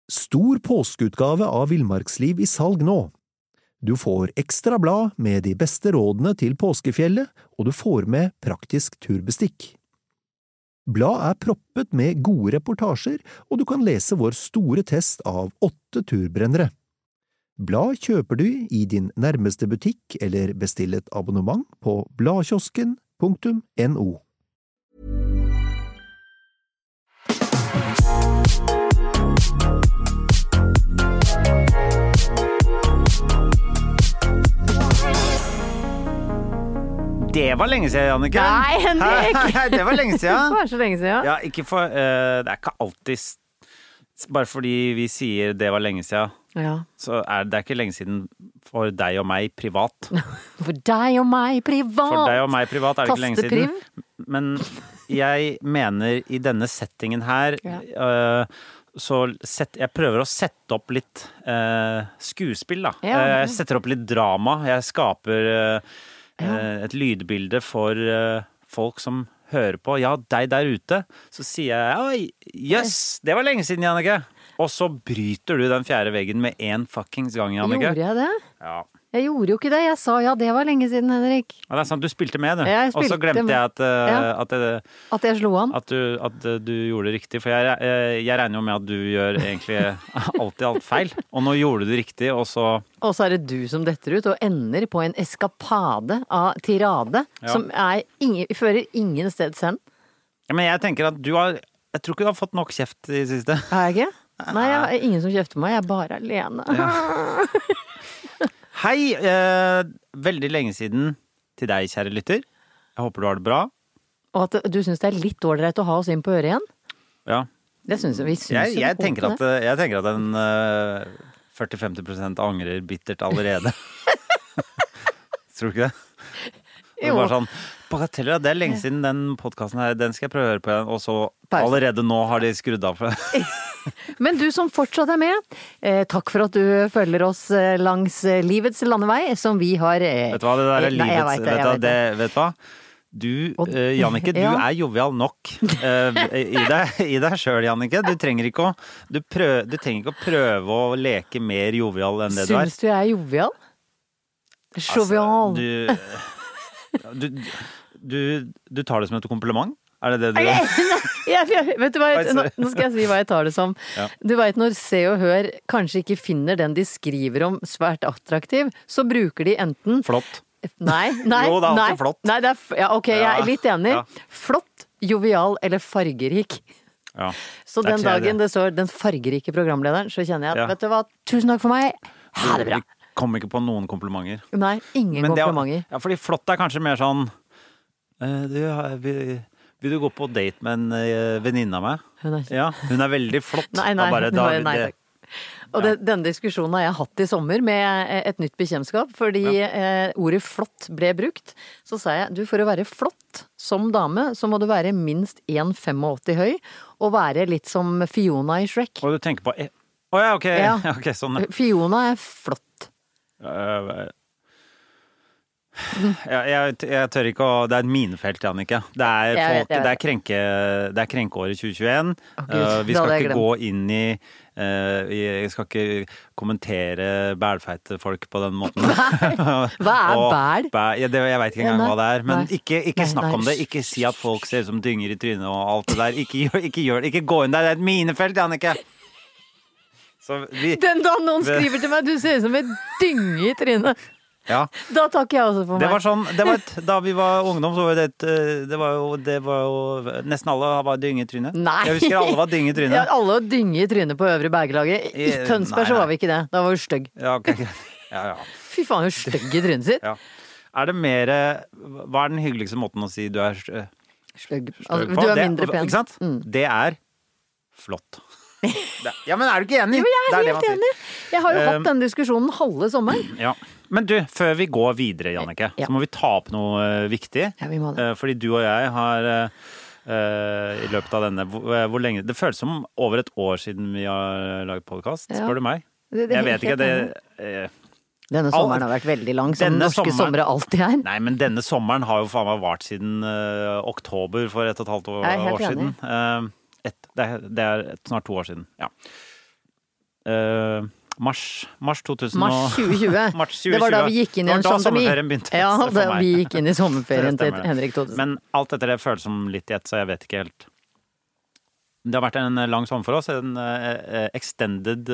Stor påskeutgave av Villmarksliv I salg nå. Du får ekstra blad med de beste rådene til påskefjellet, og du får med praktisk turbestikk. Blad proppet med gode reportasjer, og du kan lese vår store test av 8 turbrennere. Blad kjøper du I din nærmeste butikk eller bestill et abonnement på bladkiosken.no. Det var lenge siden, Jannicke. Nei, Henrik! Det var lenge siden. Det var så lenge siden. Ja, ikke for, det ikke alltid, bare fordi vi sier det var lenge siden, så det ikke lenge siden for deg og meg privat. For deg og meg privat. For deg og meg privat det ikke lenge siden. Tastepriv. Men jeg mener I denne settingen her, så jeg prøver å sette opp litt skuespill da. Jeg setter opp litt drama, jeg skaper et lydbilde for folk som hører på, deg der ute, så sier jeg, oi, jøss, det var lenge siden, Jannicke. Og så bryter du den fjerde veggen med en fuckings gang, Jannicke. Gjorde jeg det? Ja. Jeg gjorde jo ikke det, jeg sa det var lenge siden, Henrik. Ja, det sant, du spilte med, du. Jeg spilte og så glemte jeg at jeg slo an. At du gjorde det riktig, for jeg regner jo med at du gjør egentlig alltid alt feil. Og nå gjorde du det riktig, og så... Og så det du som detter ut, og ender på en eskapade av tirade, som fører ingen sted sen. Ja, men jeg tenker at jeg tror ikke du har fått nok kjeft I siste. Har jeg ikke? Nei, jeg har ingen som kjefter meg, jeg bare alene. Ja. Hei, veldig lenge siden til deg, kjære lytter. Jeg håper du har det bra. Og at du synes det litt ålreit å ha oss inn på øret igjen? Ja. Det synes vi synes jeg tenker at en 40-50% angrer bittert allerede. Tror du ikke det? Det var sånn, bagateller, det lenge siden den podcasten her, den skal jeg prøve å høre på igjen, og så allerede nå har de skrudd av for det. Men du som fortsatt med, takk for at du følger oss langs livets landevei, som vi har... Vet du hva, det der livets... Vet du hva? Du, Jannicke, du jovial nok I deg selv, Jannicke. Du trenger ikke å prøve å leke mer jovial enn det du Synes du jeg jovial? Jovial. Du tar det som et kompliment? Det det du vet du hva, nå skal jeg si hva jeg tar det som. Du vet, når Se og Hør kanskje ikke finner den de skriver om svært attraktiv, så bruker de enten... Flott. Nei. Jo, det alltid flott. Nei, ok, jeg litt enig. Flott, jovial eller fargerik. Ja. Så den dagen det står den fargerike programlederen, så kjenner jeg at, vet du hva, tusen takk for meg, ha det bra. Vi kom ikke på noen komplimenter. Nei, ingen komplimenter. Ja, fordi flott kanskje mer sånn, vil du gå på date med en venninne av meg? Ja, hun veldig flott. Nei. Og denne diskusjonen har jeg hatt I sommer med et nytt bekjentskap, fordi ordet flott ble brukt. Så sa jeg, du for å være flott som dame, så må du være minst 1,85 høy, og være litt som Fiona I Shrek. Og du tenker på, ok, sånn. Fiona flott. Jeg tør ikke å... Det et minefelt, Jannicke. Det krenkeåret 2021. Vi skal ikke gå inn I... Jeg skal ikke kommentere bælfeite folk på den måten. Hva bæl? Jeg vet ikke engang hva det men ikke snakk om det. Ikke si at folk ser ut som dynger I trynet og alt det der. Ikke gå inn der. Det et minefelt, Jannicke. Den da noen skriver til meg, du ser ut som et dynge I trynet. Ja. Da takker jeg også for meg. Det var sånn, da vi var ungdom, så var det var jo nesten alle var dynge I trynet. Nei. Jeg husker alle var dynge I trynet. Ja, alle var dynge I trynet på øvre bergelaget. I Tønsberg så var vi ikke det. Da var vi stygg. Ja, ok. Ja. Fy faen, jo stygg I trynet sitt. Ja. Det mer, hva den hyggeligste måten å si du stygg på? Altså, du mindre pen. Ikke sant? Det flott. Ja, men du ikke enig? Jo, jeg helt enig. Jeg har jo hatt den diskusjonen halve sommeren. Ja. Men du, før vi går videre, Jannicke, så må vi ta opp noe viktig. Ja, vi må det. Fordi du og jeg har I løpet av denne, hvor lenge, det føles som over et år siden vi har laget podcast, spør du meg. Jeg vet ikke, denne sommeren har vært veldig lang, som norske somre alltid Nei, men denne sommeren har jo faen meg vart siden oktober for 1,5 år siden. Det snart 2 år siden, ja. Mars 2020. Mars 2020. Det var da vi gikk inn i en pandemi. Det var da sommerferien begynte. Ja, da vi gikk inn i sommerferien til Henrik Thodesen. Men alt etter det føles som litt i ett, så jeg vet ikke helt. Det har vært en lang sommer for oss, en extended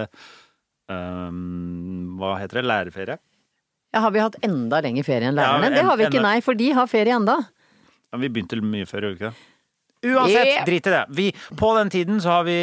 hva heter det, lærerferie. Ja, har vi hatt enda lenger ferie enn lærerne? Det har vi ikke, nei, for de har ferie enda. Ja, vi begynte mye før, gjorde vi ikke det? Uansett, drit i det. På den tiden så har vi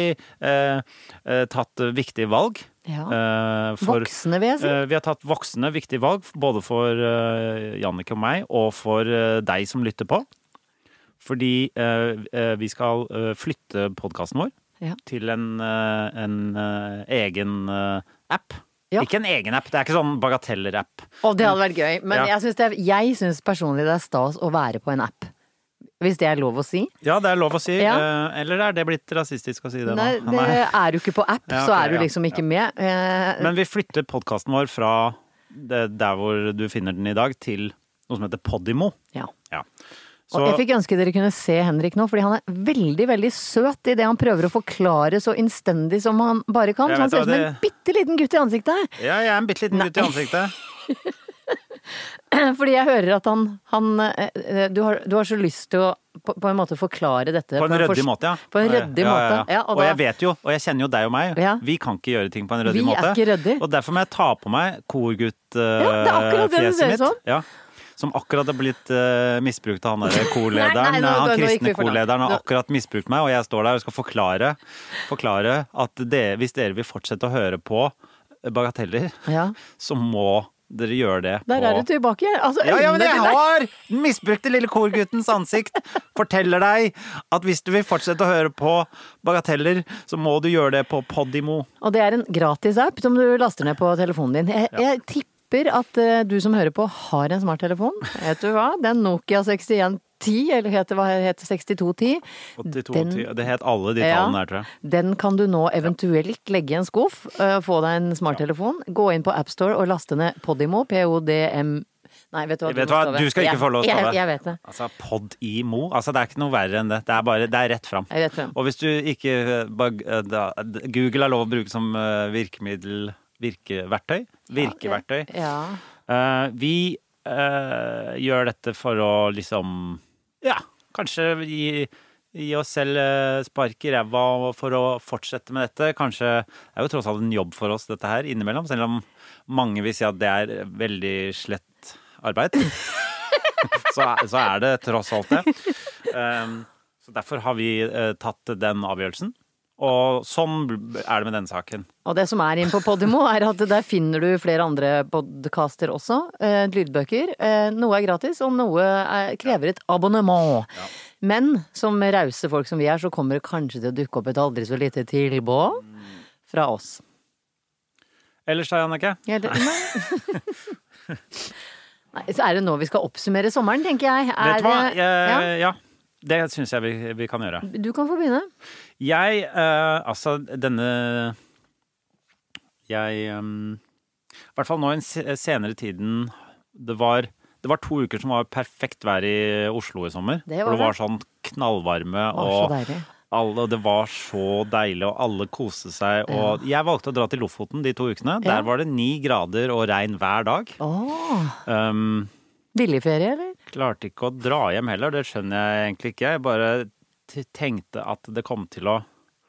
tatt viktige valg. Ja. Voksne, vil jeg si. Vi har tatt voksne viktige valg, både for Jannicke og meg, og for deg som lytter på. Fordi vi skal flytte podcasten vår til en egen app. Ja. Ikke en egen app, det er ikke sånn bagateller-app. Det hadde vært gøy, men jeg synes personlig det er stas å være på en app. Hvis det er lov å si? Ja, det er lov å si. Ja. Eller er det blitt rasistisk å si det nå? Nei, er du ikke på app, så er du liksom ikke med. Men vi flytter podcasten vår fra der hvor du finner den i dag, til noe som heter Podimo. Ja. Og jeg fikk ønske dere kunne se Henrik nå, fordi han er veldig, veldig søt i det han prøver å forklare så innstendig som han bare kan. Så han ser ut som en bitteliten gutt i ansiktet. Ja, jeg er en bitteliten gutt i ansiktet. Fordi jeg hører at du har så lyst til å på en måte forklare dette på en ryddig måte, ja. På en ryddig måte. Ja, og jeg vet jo, og jeg kjenner jo deg og meg, vi kan ikke gjøre ting på en ryddig måte. Vi er ikke ryddig. Og derfor må jeg ta på meg korgutt-fjeset mitt. Ja. Som akkurat har blitt misbrukt av han der korlederen. Han kristne korlederen har akkurat misbrukt meg, og jeg står der og skal forklare at hvis dere vil fortsette å høre på bagateller, så må dere gjør det på... Der er du tilbake. Altså, ja, men jeg har den misbrukte lille korguttens ansikt forteller deg at hvis du vil fortsette å høre på bagateller, så må du gjøre det på Podimo. Og det er en gratis app som du laster ned på telefonen din. Jeg tipper at du som hører på har en smarttelefon. Vet du hva? Den Nokia 6110, eller hva heter 6210? 8210, det het alle de tallene her, tror jeg. Den kan du nå eventuelt legge i en skuff, få deg en smarttelefon, gå inn på App Store og laste ned Podimo, Podm... Nei, vet du hva? Du skal ikke få lov til det. Jeg vet det. Altså, Podimo, altså det er ikke noe verre enn det. Det er rett fram. Og hvis du ikke... Google er lov å bruke som virkeverktøy. Vi gjør dette for å liksom... Ja, kanskje gi oss selv spark i ræva for å fortsette med dette. Kanskje det er jo tross alt en jobb for oss dette her innimellom, selv om mange vil si at det er veldig slett arbeid. så er det tross alt det. Så derfor har vi tatt den avgjørelsen. Og sånn er det med denne saken. Og det som er inne på Podimo er at der finner du flere andre podcaster også, lydbøker. Noe er gratis, og noe krever et abonnement. Ja. Men som rause folk som vi er, så kommer det kanskje til å dukke opp et aldri så lite tilbud fra oss. Ellers da, Jannicke? Nei, så er det nå vi skal oppsummere sommeren, tenker jeg. Vet du hva? Ja. Det synes jeg vi kan gjøre. Du kan få begynne. I hvert fall nå i en senere tiden, det var 2 uker som var perfekt vær i Oslo i sommer. Det var sånn knallvarme, og det var så deilig, og alle koste seg. Og jeg valgte å dra til Lofoten de 2 ukene. Der var det 9 grader og regn hver dag. Billigferie, eller? Klarte ikke å dra hjem heller, det skjønner jeg egentlig ikke. Jeg bare tenkte at det kom til å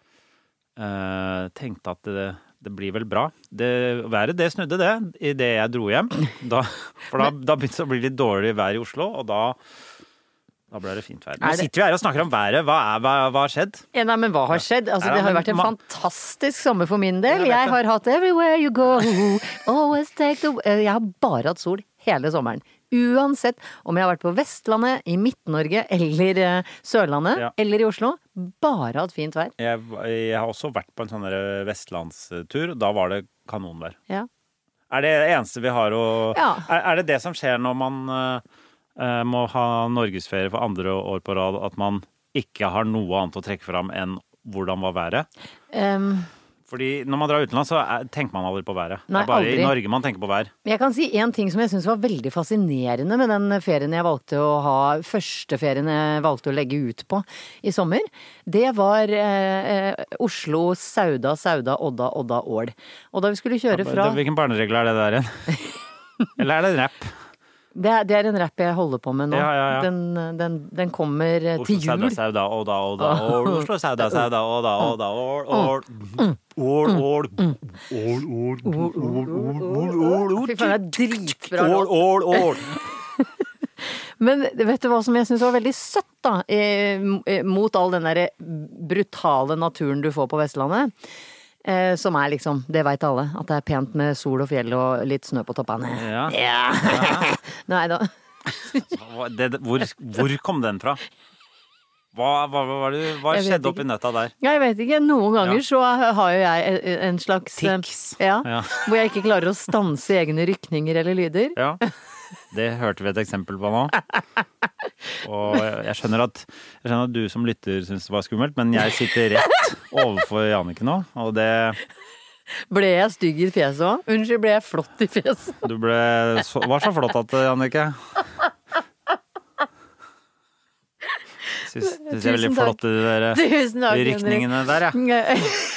tenkte at det blir vel bra. Været det snudde det i det jeg dro hjem. For da begynte det å bli litt dårlig vær i Oslo, og da ble det fint vær. Nå sitter vi her og snakker om været. Hva har skjedd? Nei, men hva har skjedd? Altså, det har jo vært en fantastisk sommer for min del. Jeg har hatt everywhere you go, always take the... Jeg har bare hatt sol hele sommeren. Uansett om jeg har vært på Vestlandet, i Midt-Norge eller Sørlandet eller i Oslo, bare hatt fint vær. Jeg har også vært på en sånn vestlandstur, da var det kanonvær. Ja. Er det eneste vi har å... Er det som skjer når man må ha norgesferie for 2. år på rad, at man ikke har noe annet å trekke fram enn hvordan var været? Fordi når man drar utenlands, så tenker man aldri på været. Nei, det bare aldri. I Norge man tenker på vær. Jeg kan si en ting som jeg synes var veldig fascinerende med den ferien jeg valgte å ha, første ferien jeg valgte å legge ut på i sommer. Det var Oslo, Sauda, Odda, Ål. Og da vi skulle kjøre fra... Hvilken barneregel det der igjen? Eller det en rapp? Det er en rapp jeg holder på med nå. Ja. Den kommer til jul. Oslo, Sauda, Odda, Ål. Oslo, Sauda, Odda, Ål. Ål. Fy faen, det er dritbra. Ål. Men vet du hva som jeg synes var veldig søtt da, mot all den der brutale naturen du får på Vestlandet, som liksom, det vet alle, at det er pent med sol og fjell og litt snø på toppene. Ja. Nei da. Hvor kom den fra? Hva skjedde oppi nøtta der? Jeg vet ikke, noen ganger så har jo jeg en slags tics. Hvor jeg ikke klarer å stanse egne rykninger eller lyder. Ja. Det hørte vi et eksempel på nå. Og jeg skjønner at du som lytter synes det var skummelt, men jeg sitter rett overfor Jannicke nå, og det... Ble jeg stygg i fjeset også? Unnskyld, ble jeg flott i fjeset? Du var så flott at, Jannicke. Synes jeg er veldig flott i de rykningene der, ja.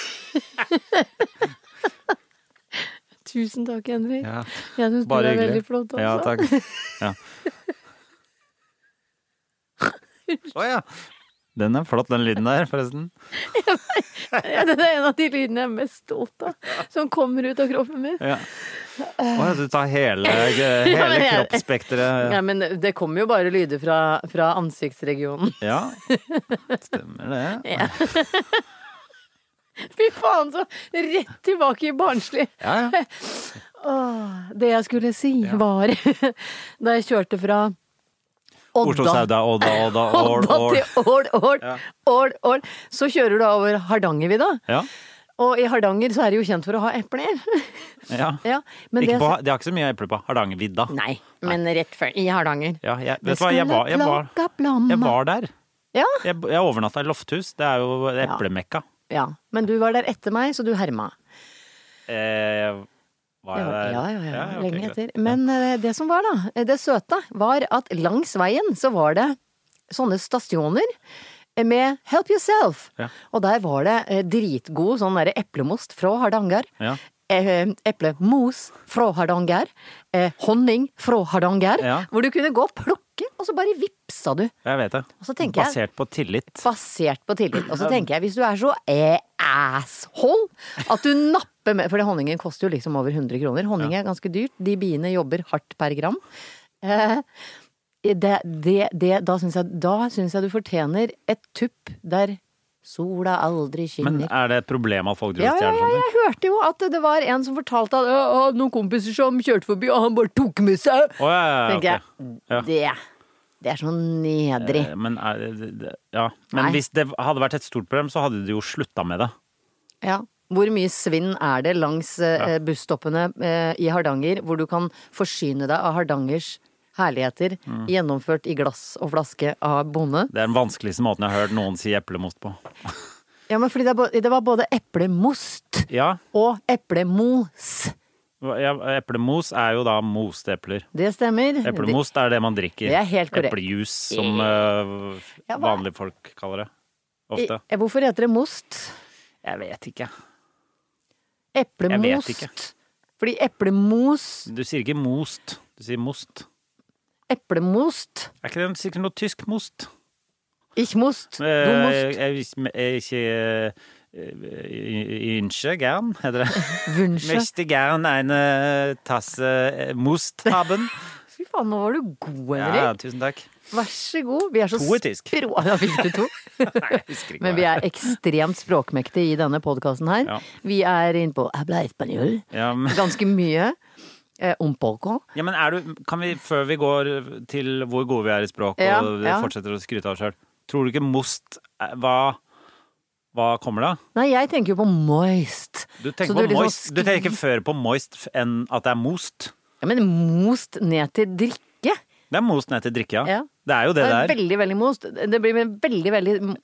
Tusen takk, Henrik. Ja, jeg synes du er veldig flott også. Ja, takk. Ja. Ja. Den er flott, den lyden der, forresten. Ja, den er en av de lydene jeg er mest stolt av, som kommer ut av kroppen min. Ja. Du tar hele kroppsspekteret. Ja, men det kommer jo bare lyder fra ansiktsregionen. Ja, stemmer det. Ja. Fy faen, så rett tilbake i barnslig. Ja. Det jeg skulle si var, da jeg kjørte fra Odda. Oslo, Sauda, Odda, Ål. Så kjører du over Hardangervidda. Ja. Og i Hardanger så er det jo kjent for å ha epler. Ja. Men de har ikke så mye epler på Hardangervidda. Nei, men rett før, i Hardanger. Ja, vet du hva, jeg var der. Ja. Jeg overnatta i Lofthus, det er jo eplemekka. Ja, men du var der etter meg, så du herma. Var jeg der? Ja, lenge etter. Men det som var da, det søte, var at langs veien så var det sånne stasjoner med Help Yourself. Ja. Og der var det dritgod sånn der eplemost fra Hardanger. Ja. Eplemos fra Hardanger. Honning fra Hardanger. Ja. Hvor du kunne gå og plukke, og så bare vipsa du. Jeg vet det. Basert på tillit. Og så tenker jeg, hvis du er så asshole at du napper med, for honningen koster jo liksom over 100 kroner. Honning er ganske dyrt. De biene jobber hardt per gram. Da synes jeg du fortjener et tupp der sola aldri skinner. Men er det et problem at folk driver stjerner sånn? Ja, jeg hørte jo at det var en som fortalte at noen kompiser som kjørte forbi, og han bare tok med seg. Tenker jeg, det er så nedrig. Men hvis det hadde vært et stort problem, så hadde de jo slutta med det. Ja. Hvor mye svinn er det langs busstoppene i Hardanger, hvor du kan forsyne deg av Hardangers herligheter, gjennomført i glass og flaske av bonde. Det er den vanskeligste måten jeg har hørt noen si eplemost på. Ja, men fordi det var både eplemost og eplemos. Ja, eplemos er jo da moste epler. Det stemmer. Eplemost er det man drikker. Det er helt korrekt. Eplejus, som vanlige folk kaller det. Ofte. Hvorfor heter det most? Jeg vet ikke. Eplemost. Jeg vet ikke. Fordi eplemos... Du sier ikke most, du sier most. Eplemost. Er ikke det sikkert noe tysk most? Ikke most, du most. Ikke Wünsche gern, heter det. Wünsche. Möchte gern eine Tasse Most haben. Fy faen, nå var du god, Henrik. Ja, tusen takk. Vær så god. Vi er så språ. Da fikk du to. Men vi er ekstremt språkmektige i denne podcasten her. Ja. Vi er inne på habla español. Ganske mye. Un poco. Ja, men kan vi, før vi går til hvor gode vi er i språk og fortsetter å skryte av selv, tror du ikke most, hva kommer da? Nei, jeg tenker jo på moist. Du tenker på moist, du tenker før på moist enn at det er most? Ja, men most ned til drikke. Det er most ned til drikke, ja. Det er jo det der. Det er veldig, veldig most. Det blir veldig, veldig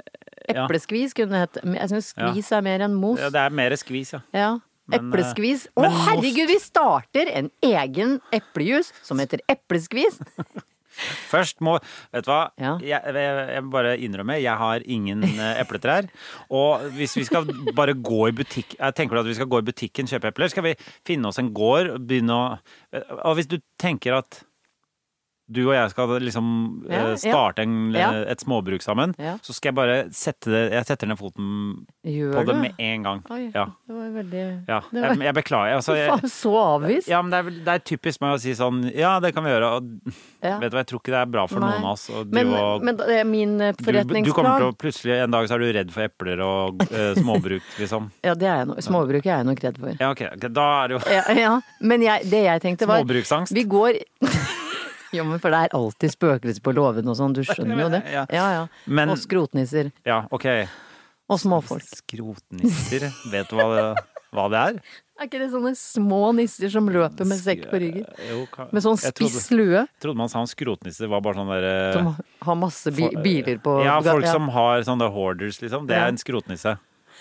Epleskvis kunne hett. Jeg synes skvis mer enn mos. Ja, det mer skvis, Ja. Epleskvis. Herregud, vi starter en egen eplejus som heter epleskvis. Først vet du hva? Jeg bare innrømmer, jeg har ingen epletrær. Og hvis vi skal bare gå i butikk, jeg tenker at vi skal gå i butikken, kjøpe epler, skal vi finne oss en gård og begynne og hvis du tenker at du og jeg skal liksom starte et småbruk sammen, så skal jeg bare jeg setter ned foten på det med en gang. Oi, det var veldig... Jeg beklager. Altså, så avvist. Ja, men det er typisk meg å si sånn, ja, det kan vi gjøre. Og, vet du hva, jeg tror ikke det er bra for noen av oss. Men det er min forretningsplan. Du kommer til å plutselig, en dag så er du redd for epler og småbruk, liksom. Ja, det er småbruk er jeg nok redd for. Ja, ok, da er det jo... Ja, men det jeg tenkte var... Småbruksangst. Vi går... Jo, men for det er alltid spøkelser på låven og sånn, du skjønner jo det. Ja. Men, og skrotnisser. Ja, ok. Og småfolk. Skrotnisser, vet du hva det er? Er ikke det sånne små nisser som løper med sekk på ryggen? Jo, med sånn spiss lue? Jeg trodde man sa skrotnisser var bare sånn der... Som har masse biler på... Ja, folk som har sånne hoarders, liksom. Det er en skrotnisse.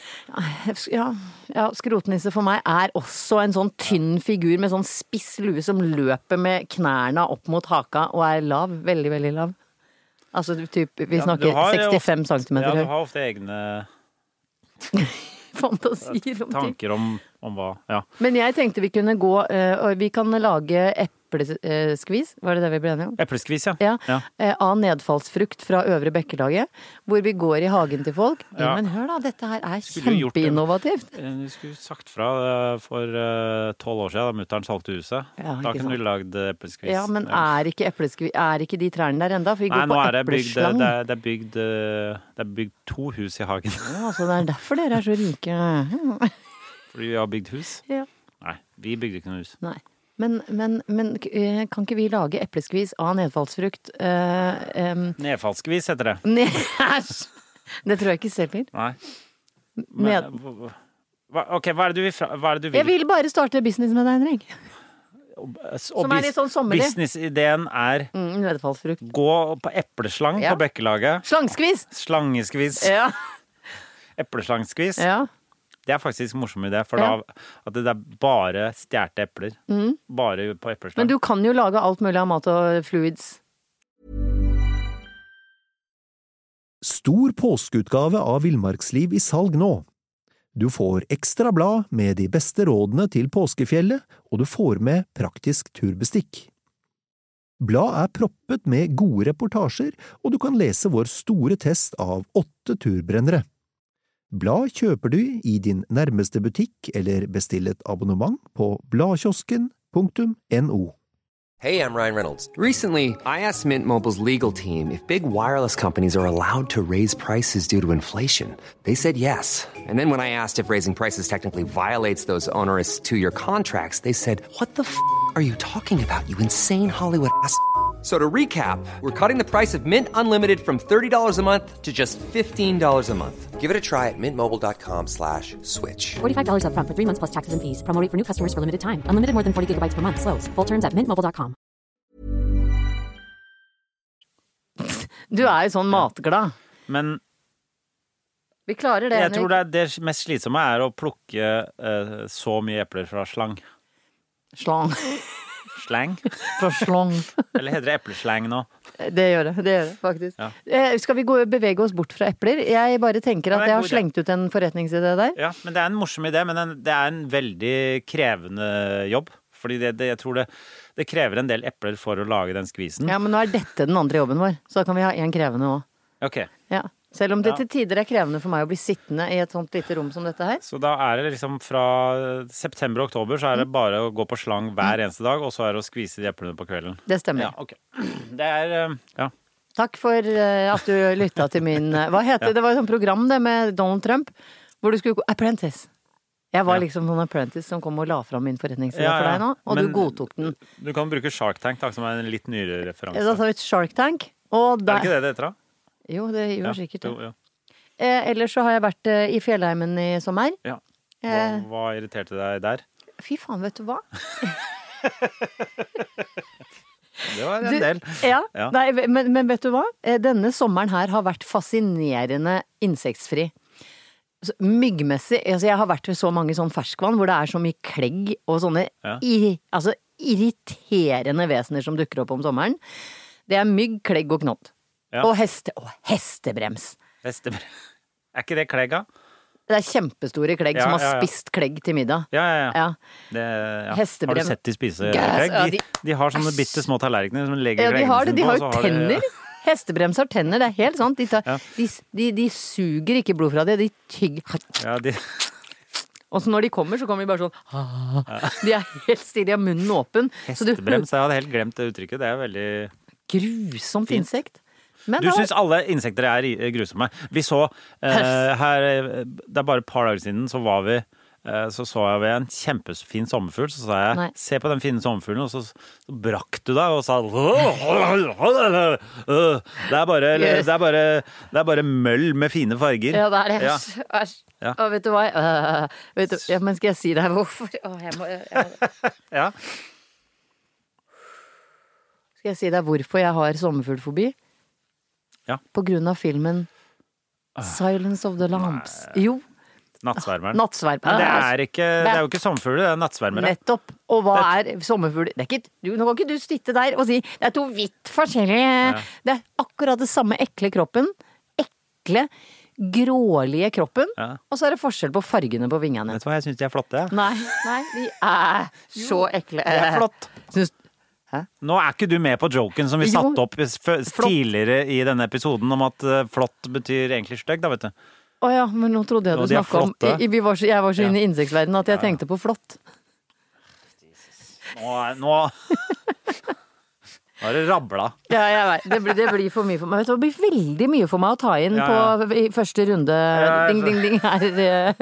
Ja, skrotnisse for meg er også en sånn tynn figur med sånn spiss lue som løper med knærne opp mot haka og er lav, veldig, veldig lav. Altså, vi snakker 65 centimeter høy. Ja, du har ofte egne fantasier om tanker om hva, Men jeg tenkte vi kunne gå, og vi kan lage epleskvis, var det vi ble enige om? Epleskvis, av nedfallsfrukt fra Øvre Bekkelaget, hvor vi går i hagen til folk. Ja, men hør da, dette her er kjempeinnovativt. Du skulle sagt fra for 12 år siden, da mutteren solgte huset. Da kunne vi lagd epleskvis. Ja, men er ikke de trærne der enda? For vi går på epleslang. Det er bygd 2 hus i hagen. Ja, så det er derfor dere er så rike. Fordi vi har bygd hus? Ja. Nei, vi bygde ikke noe hus. Nei. Men kan ikke vi lage epleskvis av nedfallsfrukt? Nedfallskvis heter det. Det tror jeg ikke selger. Nei. Ok, hva er det du vil? Jeg vil bare starte business med deg, Henrik. Som er litt sånn sommerlig. Businessideen er nedfallsfrukt. Gå på epleslang på Bekkelaget. Slangskvis. Ja. Epleslangskvis. Ja. Det er faktisk en morsom idé, for da at det er bare stjerte epler. Bare på epleslang. Men du kan jo lage alt mulig av mat og fluids. Stor påskeutgave av Villmarksliv i salg nå. Du får ekstra blad med de beste rådene til påskefjellet, og du får med praktisk turbestikk. Blad er proppet med gode reportasjer, og du kan lese vår store test av 8 turbrennere. Blad kjøper du i din nærmeste butikk eller bestill et abonnement på bladkiosken.no. Hey, I'm Ryan Reynolds. Recently, I asked Mint Mobile's legal team if big wireless companies are allowed to raise prices due to inflation. They said yes. And then when I asked if raising prices technically violates those onerous 2-year contracts, they said, "What the f*** are you talking about, you insane Hollywood ass?" So to recap, we're cutting the price of Mint Unlimited from $30 a month to just $15 a month. Give it a try at mintmobile.com/switch. $45 up front for 3 months plus taxes and fees. Promo rate for new customers for limited time. Unlimited more than 40 gigabytes per month. Slows full terms at mintmobile.com. Du er jo sånn matglad. Men vi klarer det, jeg tror det mest slitsomme er å plukke så mye epler fra slang. Slang? Fra slang. Eller heter det epleslang nå? Det gjør det faktisk. Ja. Skal vi bevege oss bort fra epler? Jeg bare tenker at jeg har slengt ut en forretningsidé der. Ja, men det er en morsom idé, men det er en veldig krevende jobb. Fordi jeg tror det krever en del epler for å lage den skvisen. Ja, men nå er dette den andre jobben vår, så da kan vi ha en krevende også. Ok. Ja. Selv om det til tider er krevende for meg å bli sittende i et sånt lite rom som dette her. Så da er det liksom fra september og oktober så er det bare å gå på slang hver eneste dag, og så er det å skvise de eplene på kvelden. Det stemmer. Ja, ok. Det er, Takk for at du lyttet til min, hva heter det? Det var et sånt program det med Donald Trump, hvor du skulle gå, Apprentice. Jeg var liksom sånn apprentice som kom og la fram min forretningsidé for deg nå, og men du godtok den. Du kan bruke Shark Tank, som er en litt nyere referanse. Da tar vi et Shark Tank. Og er det ikke det heter da? Jo, det gjør sikkert det. Ellers så har jeg vært i Fjellheimen i sommer. Ja. Hva irriterte deg der? Fy faen, vet du hva? Det var en del. Ja, Ja. Nei, men vet du hva? Denne sommeren her har vært fascinerende insektfri. Myggmessig, altså jeg har vært ved så mange sånn ferskvann hvor det er så mye klegg og sånne altså irriterende vesener som dukker opp om sommeren. Det er mygg, klegg og knodd. Ja. Og hestebrems. Er ikke det klegga? Det er kjempestore klegg som har spist klegg til middag. Ja. Hestebrems. Har du sett de spise klegg? De har sånne bitte små tallerkener som legger kleggene de har jo tenner. Hestebrems har tenner, det er helt sant. De suger ikke blod fra det, de tygger. Ja, Og så når de kommer, så kommer de bare sånn De er helt stille, de har munnen åpen. Hestebrems, jeg hadde helt glemt det uttrykket. Det er veldig grusomt fint. Insekt. Du syns alle insekter er grusomme. Vi så her, det er bare et par dager siden, så jeg ved en kjempefin sommerfugl, så sa jeg, se på den fine sommerfuglen, og så brakk du deg og sa det er bare møll med fine farger. Ja, det er det. Æsj. Og vet du hva? Men skal jeg si deg hvorfor? Ja. Skal jeg si deg hvorfor jeg har sommerfuglfobi? Ja. På grunn av filmen Silence of the Lambs. Jo. Nattsvermeren. Men det er jo ikke sommerfugler, det er nattsvermere. Nettopp. Og hva er sommerfugler? Nå kan ikke du sitte der og si det er to vidt forskjellige Det er akkurat det samme ekle kroppen. Ekle, grålige kroppen. Og så er det forskjell på fargene på vingene. Vet du hva, jeg synes de er flotte. Nei, de er så ekle. Det er flott. Nå er ikke du med på joken som vi satte opp tidligere i denne episoden om at flott betyr egentlig stygg, da, vet du. Åja, men nå trodde jeg du snakket om jeg var så inne i insektsverdenen at jeg tenkte på flott. Nå er det rabla. Ja, jeg vet. Det blir for mye for meg. Vet du, det blir veldig mye for meg å ta inn i første runde. Ding her.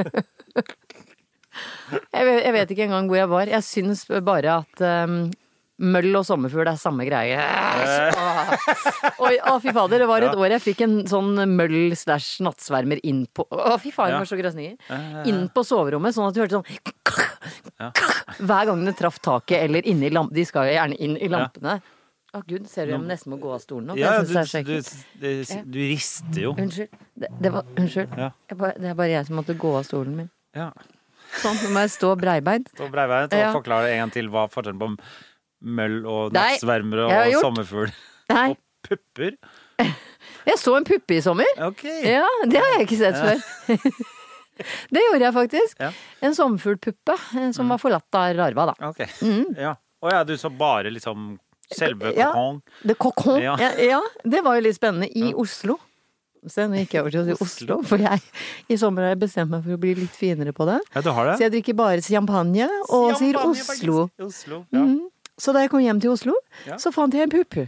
Jeg vet ikke engang hvor jeg var. Jeg synes bare at møll og sommerfugl er samme greie. Fy fader, det var et år jeg fikk en sånn møll/nattsvermer inn på fy faen, det var så grøsninger. Inn på soverommet, sånn at du hørte sånn hver gang den traff taket eller inni lampen. De skal jo gjerne inn i lampene. Gud, ser du jeg nesten må gå av stolen nå? Ja, du rister jo. Unnskyld. Unnskyld. Det er bare jeg som måtte gå av stolen min. Ja. Sånn, nå må jeg stå breibeint. Og forklare en gang til hva forskjellen på møll og nattsvermere og sommerfugl og pupper. Jeg så en puppe i sommer. Ja, det har jeg ikke sett før. Det gjorde jeg faktisk. En sommerfuglpuppe som var forlatt av larva, da. Du så bare liksom selve kokong. Det kokong. Ja, det var jo litt spennende i Oslo. Se, nå gikk jeg over til å si Oslo, for i sommer har jeg bestemt meg for å bli litt finere på det. Ja, du har det? Så jeg drikker bare champagne og sier Oslo. Oslo, ja. Så da jeg kom hjem til Oslo, så fant jeg en puppe.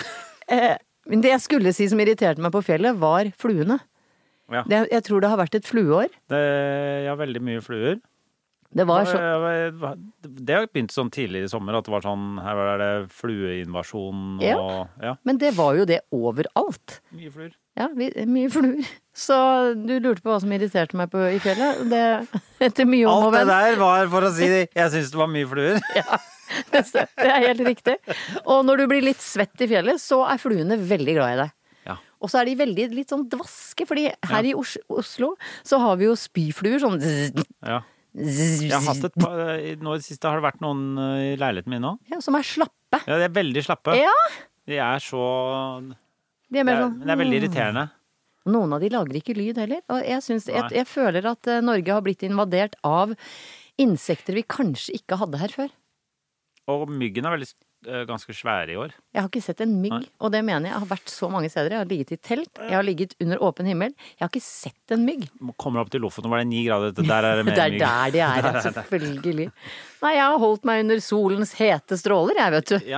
Men det jeg skulle si som irriterte meg på fjellet, var fluene. Ja. Jeg tror det har vært et flueår. Veldig mye fluer. Det var så... Det har begynt sånn tidlig i sommer, at det var sånn, her var det flueinvasjon og... Ja. Men det var jo det overalt. Mye fluer. Ja, mye fluer. Så du lurte på hva som irriterte meg i fjellet. Etter mye om og ven. Alt det der var for å si, jeg synes det var mye fluer. Ja, det er helt riktig. Og når du blir litt svett i fjellet, så er fluene veldig glad i deg. Ja. Og så er de veldig litt sånn dvaske, fordi her i Oslo så har vi jo spyfluer sånn... Ja. Jeg har hatt et par, nå i det siste har det vært noen i leiligheten min nå. Ja, som er slappe. Ja, de er veldig slappe. Ja. De er så... De er mer sånn... Det er veldig irriterende. Noen av de lager ikke lyd heller. Og jeg føler at Norge har blitt invadert av insekter vi kanskje ikke hadde her før. Og myggen er ganske svære i år. Jeg har ikke sett en mygg, og det mener jeg har vært så mange steder. Jeg har ligget i telt, jeg har ligget under åpen himmel. Jeg har ikke sett en mygg. Kommer opp til Lofoten, var det 9 grader, der er det mer mygg. Det er der de er, selvfølgelig. Nei, jeg har holdt meg under solens hete stråler, jeg, vet du. Ja.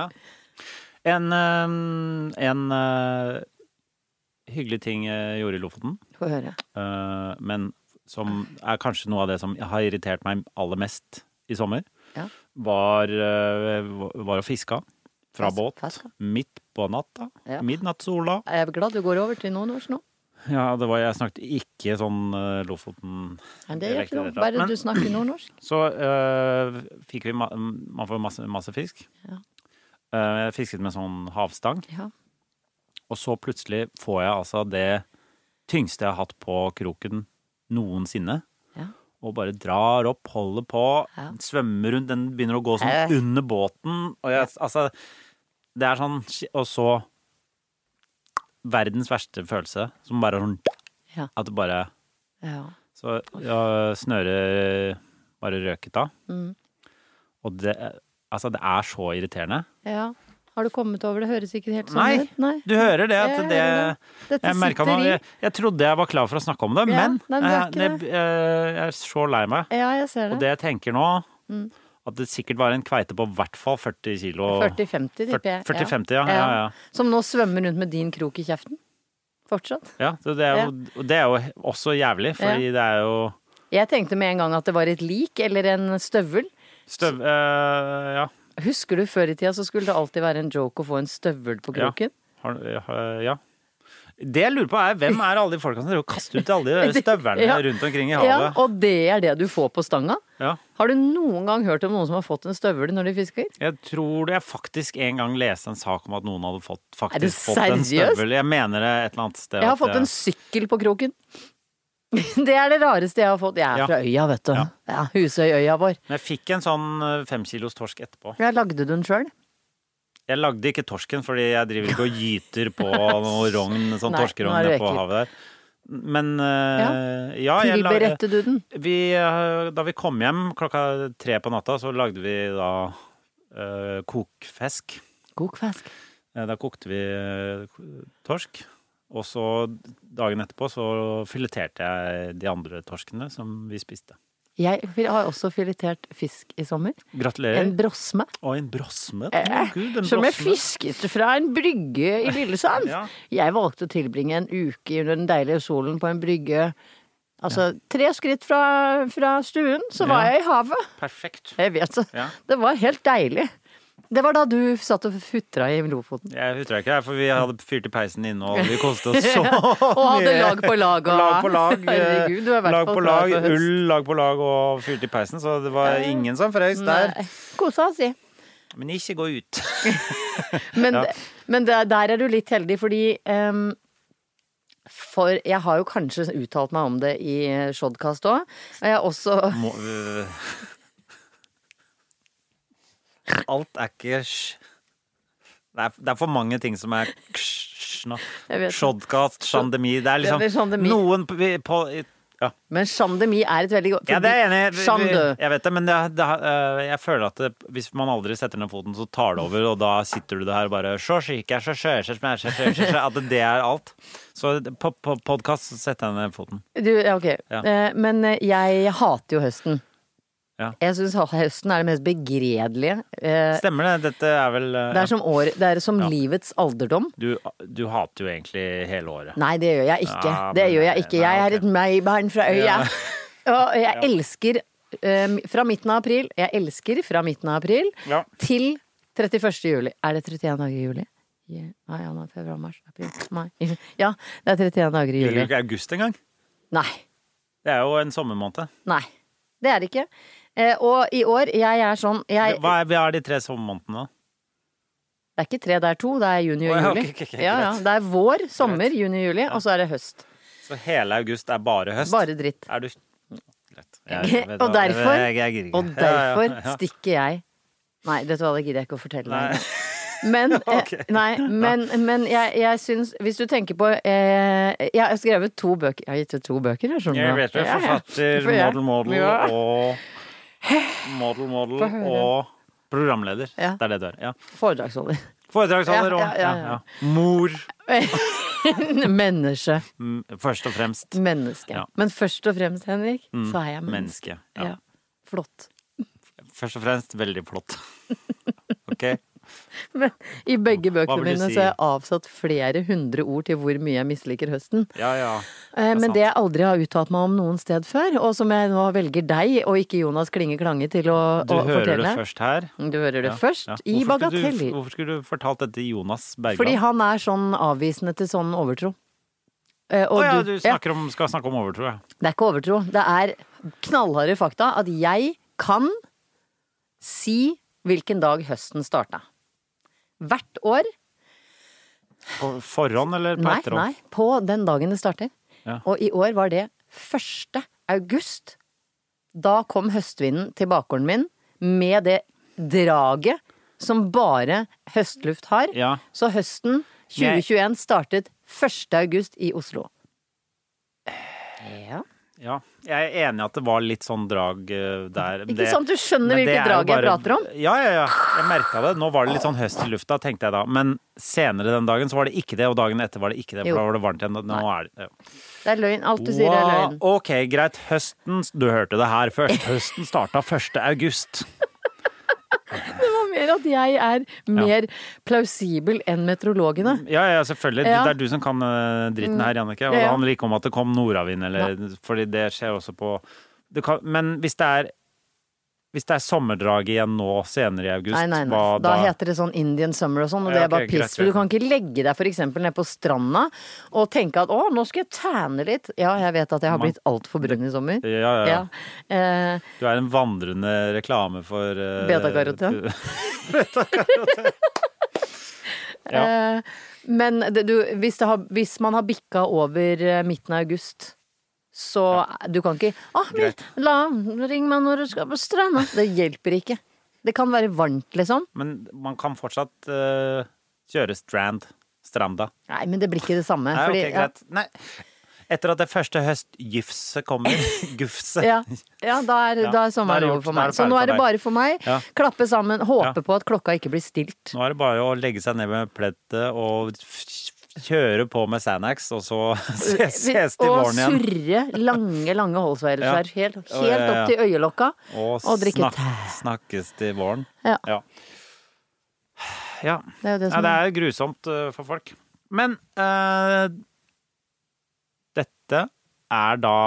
En hyggelig ting jeg gjorde i Lofoten. Få høre. Men som er kanskje noe av det som har irritert meg aller mest i sommer. Ja. Var å fiske fra båt midt på natta. Ja. Midnattssola. Jeg er glad du går over til nordnorsk nå. Ja, jeg snakket ikke sånn Lofoten. Men det gjør ikke noe, bare du snakker nordnorsk. Så fikk vi man får masse fisk. Ja. Jeg fisket med sånn havstang. Ja. Og så plutselig får jeg altså det tyngste jeg har hatt på kroken noensinne. Ja. Og bare drar opp, holder på, svømmer rundt, den begynner å gå sånn under båten. Og altså, det er sånn, og så verdens verste følelse, som bare er sånn, at det bare, så snøret bare røket av. Og det, altså det er så irriterende. Ja. Har du kommet over det? Høres ikke helt sånn ut? Nei, du hører det. At jeg merket jeg trodde jeg var klar for å snakke om det, men jeg er så lei meg. Ja, jeg ser det. Og det jeg tenker nå, at det sikkert var en kveite på hvert fall 40 kilo. 40-50, tipper jeg. 40-50, ja. Som nå svømmer rundt med din krok i kjeften. Fortsatt. Ja, så det er jo også jævlig, fordi det er jo... Jeg tenkte med en gang at det var et lik, eller en støvel. Ja. Husker du før i tida så skulle det alltid være en joke å få en støvel på kroken? Ja. Det jeg lurer på er, hvem er alle de folkene som kaster ut alle de støvlene rundt omkring i havet? Ja, og det er det du får på stanga? Ja. Har du noen gang hørt om noen som har fått en støvel når de fisker? Jeg tror jeg faktisk en gang leste en sak om at noen hadde fått en støvel. Jeg mener det et eller annet sted. Jeg har fått en sykkel på kroken. Det er det rareste jeg har fått. Jeg er fra øya, vet du. Ja, Husøyøya vår. Men jeg fikk en sånn 5 kilos torsk etterpå. Ja, lagde du den selv? Jeg lagde ikke torsken, fordi jeg driver ikke og gyter på noe rogn, sånn torskerogn på havet der. Men tilberedte du den? Da vi kom hjem 3:00 på natta, så lagde vi da kokfisk. Kokfisk? Da kokte vi torsk. Og så dagen etterpå så fileterte jeg de andre torskene som vi spiste. Jeg har også filetert fisk i sommer. Gratulerer. En brosme. En brosme? Som jeg fisket fra en brygge i Lillesand. Jeg valgte å tilbringe en uke under den deilige solen på en brygge. Altså 3 skritt fra stuen, så var jeg i havet. Perfekt. Jeg vet det. Det var helt deilig. Det var da du satt og futra i Lofoten. Jeg futra ikke, for vi hadde fyrt i peisen inne, og vi koste oss så og hadde lag på lag. Lag på lag. Herregud, du er i hvert fall klar for høst. Ull, lag på lag og fyrt i peisen, så det var ingen som frøys der. Kosa si. Men ikke gå ut. Men der er du litt heldig, fordi for jeg har jo kanskje uttalt meg om det i Shodcast også. Og jeg også... Alt er ikke det er for mange ting som er Shodcast, Chandemi. Det er liksom noen på Men Chandemi er et veldig godt... Ja, det er enig. Jeg vet det, men jeg føler at hvis man aldri setter ned foten, så tar det over, og da sitter du det her og bare at det er alt. Så på podcast setter jeg ned foten. Ok. Men jeg hater jo høsten. Jeg synes høsten er det mest begredelige. Stemmer det, dette er vel... Det er som livets alderdom. Du hater jo egentlig hele året. Nei, det gjør jeg ikke. Jeg er et meibarn fra øya. Og jeg elsker fra midten av april til 31. juli. Er det 31 dager i juli? Januar, februar, mars, april, mai. Ja, det er 31 dager i juli. Gjør du ikke august engang? Nei. Det er jo en sommermåned. Nei, det er det ikke. Og i år, jeg er sånn Hva er de 3 sommermånedene da? Det er ikke 3, det er 2, det er juni og juli. Det er vår, sommer, juni og juli, og så er det høst. Så hele august er bare høst? Bare dritt. Er du... Og derfor stikker jeg... Nei, det gidder jeg ikke å fortelle deg. Men jeg synes, hvis du tenker på jeg har skrevet 2 bøker. Jeg har gitt ut 2 bøker, jeg vet det, forfatter, model og programleder. Det er det du er. Foredragsholder og mor. Menneske. Først og fremst. Menneske. Men først og fremst, Henrik, så er jeg menneske. Flott. Først og fremst veldig flott. Ok? Men i begge bøkene mine så har jeg avsatt flere 100 ord til hvor mye jeg misliker høsten. Men det jeg aldri har uttalt meg om noen sted før, og som jeg nå velger deg og ikke Jonas Klinge Klange til å fortelle. Du hører det først her. Du hører det først i Bagateller. Hvorfor skulle du fortalt dette til Jonas Bergland? Fordi han er sånn avvisende til sånn overtro. Du skal snakke om overtro, Det er ikke overtro. Det er knallharde fakta at jeg kan si hvilken dag høsten starta. Hvert år. På forhånd eller på etterhånd? Nei, på den dagen det starter. Ja. Og i år var det 1. august. Da kom høstvinden til bakgården min med det draget som bare høstluft har. Ja. Så høsten 2021 startet 1. august i Oslo. Ja. Ja, jeg enig at det var litt sånn drag der. Ikke sant, du skjønner hvilket drag jeg prater om? Ja, jeg merket det. Nå var det litt sånn høst i lufta, tenkte jeg da. Men senere den dagen så var det ikke det, og dagen etter var det ikke det, for da var det varmt igjen. Nå er det, Det er løgn, alt du sier er løgn. Ok, greit, høsten, du hørte det her først. Høsten startet 1. august. Det var mer at jeg er mer plausibel enn meteorologene. Ja, selvfølgelig. Det er du som kan dritten her, Jannicke. Og det handler ikke om at det kom nordavind, fordi det skjer også på men hvis det er sommerdrag igjen nå senere i august, nei. Da heter det sånn Indian summer og sånn, og det er bare piss. For du kan ikke legge deg for eksempel ned på stranda og tenke at nå skal jeg tæne litt. Ja, jeg vet at jeg har blitt alt for brun i sommer. Ja. Du er en vandrende reklame for Beta-karote. Beta-karote. Men hvis man har bikka over midten av august, så du kan ikke ring meg når du skal på stranda. Det hjelper ikke. Det kan være varmt, liksom. Men man kan fortsatt kjøre stranda. Nei, men det blir ikke det samme. Nei, fordi, greit. Nei. Etter at det første høstgufset kommer, da er sommeren over for meg. Så nå er det bare for meg. Klappe sammen, håpe på at klokka ikke blir stilt. Nå er det bare å legge seg ned med pleddet og kjøre på med Xanax, og så ses til våren igjen. Og surre lange holdsveielser helt opp til øyelokka. Og drikke snakkes til våren. Ja. Det er grusomt for folk. Men dette er da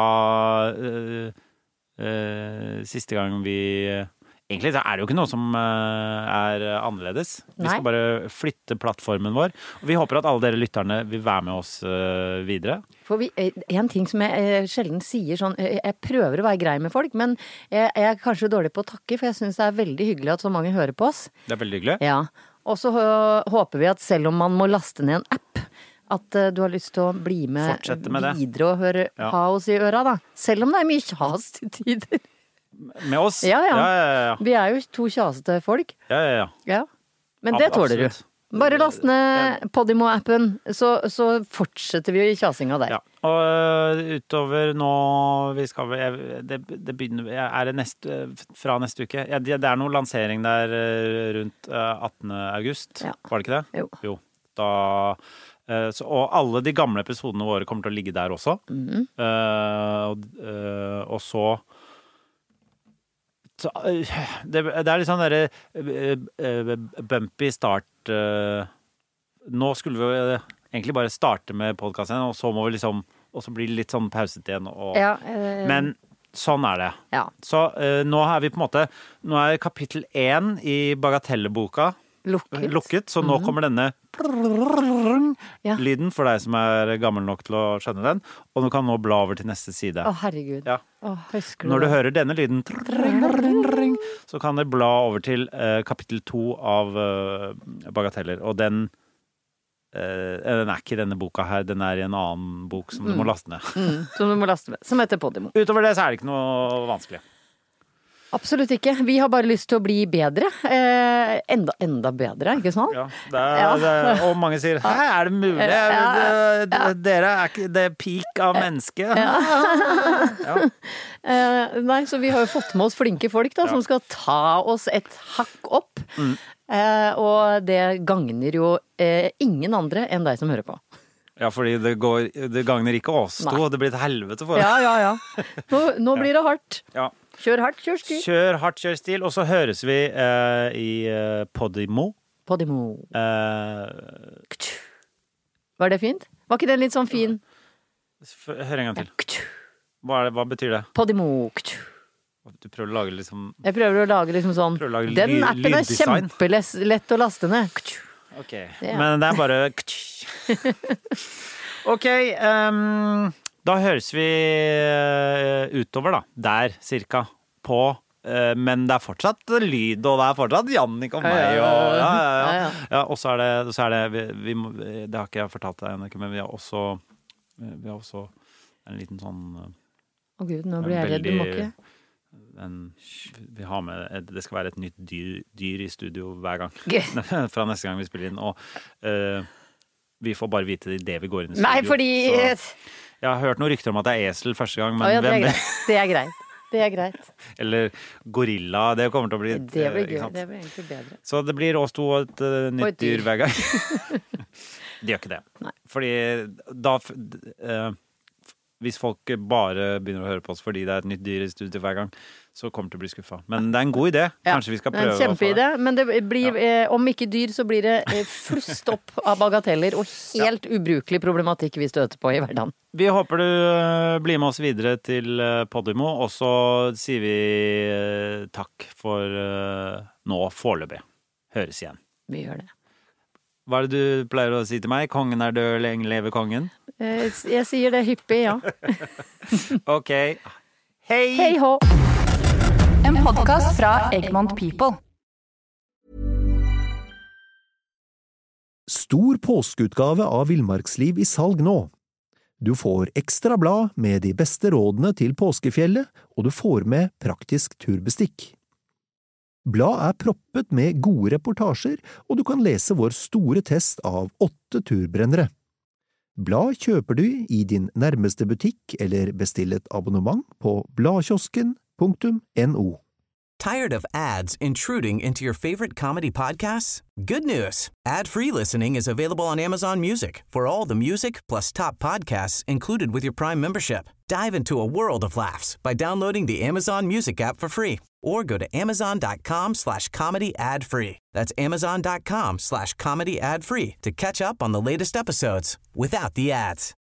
siste gang vi egentlig så er det jo ikke noe som er annerledes. Vi skal bare flytte plattformen vår. Og vi håper at alle dere lytterne vil være med oss videre. For en ting som jeg sjelden sier sånn, jeg prøver å være grei med folk, men jeg er kanskje dårlig på å takke, for jeg synes det er veldig hyggelig at så mange hører på oss. Det er veldig hyggelig. Ja. Og så håper vi at selv om man må laste ned en app, at du har lyst til å bli med videre og ha oss i øra da. Selv om det er mye kjas til tider. Med oss? Ja. Vi er jo 2 kjasete folk. Ja. Men det tåler du. Bare last ned Podimo-appen, så fortsetter vi i kjasinga der. Ja. Og utover nå det begynner fra neste uke. Det er noe lansering der rundt 18. august. Var det ikke det? Jo. Og alle de gamle episodene våre kommer til å ligge der også. Og så det er litt sånn derre bumpy start. Nå skulle vi egentlig bare starte med podcasten, og så må vi liksom, og så blir det litt sånn pauset igjen. Men sånn er det. Ja. Så nå er vi på en måte, nå er kapittel 1 i Bagatelle-boka lukket, så nå kommer denne lyden for deg som er gammel nok til å skjønne den, og du kan nå bla over til neste side. Herregud. Ja. Når du hører denne lyden, så kan du bla over til kapittel 2 av Bagateller, og den er ikke i denne boka her, den er i en annen bok som du må laste ned. Som du må laste med, som heter Podimo. Utover det så er det ikke noe vanskelig. Absolutt ikke. Vi har bare lyst til å bli bedre. Enda bedre, ikke sant? Ja, og mange sier, hei, er det mulig? Dere er ikke det peak av mennesket. Nei, så vi har jo fått med oss flinke folk da, som skal ta oss et hakk opp. Og det gagner jo ingen andre enn deg som hører på. Ja, fordi det gagner ikke oss to, det blir et helvete for oss. Ja. Nå blir det hardt. Ja. Kjør hardt, kjør stil. Kjør hardt, kjør stil. Og så høres vi i Podimo. Var det fint? Var ikke det litt sånn fin? Hør en gang til. Hva betyr det? Podimo. Du prøver å lage liksom... Jeg prøver å lage liksom sånn... Den appen er kjempelett å laste ned. Ok, men det er bare... Ok, da høres vi utover da, der cirka, på Men det fortsatt lyd, og det fortsatt Jannik og meg. Og så er det det har ikke jeg fortalt deg ennå, men vi har også en liten sånn Gud, nå blir jeg redd, du må ikke. Vi har med, det skal være et nytt dyr I studio hver gang. Fra neste gang vi spiller inn. Og vi får bare vite det vi går inn I studio. Nei, fordi... Jeg har hørt noen rykter om at det esel første gang, men det er greit. Det er greit. Eller gorilla, det kommer til å bli... Det blir gøy, det blir egentlig bedre. Så det blir oss to og et nytt dyr hver gang. Det gjør ikke det. Nei. Fordi da... hvis folk bare begynner å høre på oss fordi det et nytt dyr I studio hver gang, så kommer det til å bli skuffet. Men det en god idé. Kanskje vi skal prøve å få det. Kjempeidé, men det blir, om ikke dyr, så blir det flust opp av bagateller og helt ubrukelig problematikk vi støter på I hverdagen. Vi håper du blir med oss videre til Podimo, og så sier vi takk for nå foreløpig. Høres igjen. Vi gjør det. Hva det du pleier å si til meg? Kongen død, lenge leve kongen? Jeg sier det hyppig, ja. Ok. Hei! Hei hå! En podcast fra Egmont People. Stor påskeutgave av Villmarksliv I salg nå. Du får ekstra blad med de beste rådene til påskefjellet, og du får med praktisk turbestikk. Blad proppet med gode reportasjer, og du kan lese vår store test av 8 turbrennere. Blad kjøper du I din nærmeste butikk eller bestill et abonnement på bladkiosken.no. Tired of ads intruding into your favorite comedy podcasts? Good news! Ad-free listening is available on Amazon Music for all the music plus top podcasts included with your Prime membership. Dive into a world of laughs by downloading the Amazon Music app for free or go to amazon.com/comedy ad-free. That's amazon.com/comedy ad-free to catch up on the latest episodes without the ads.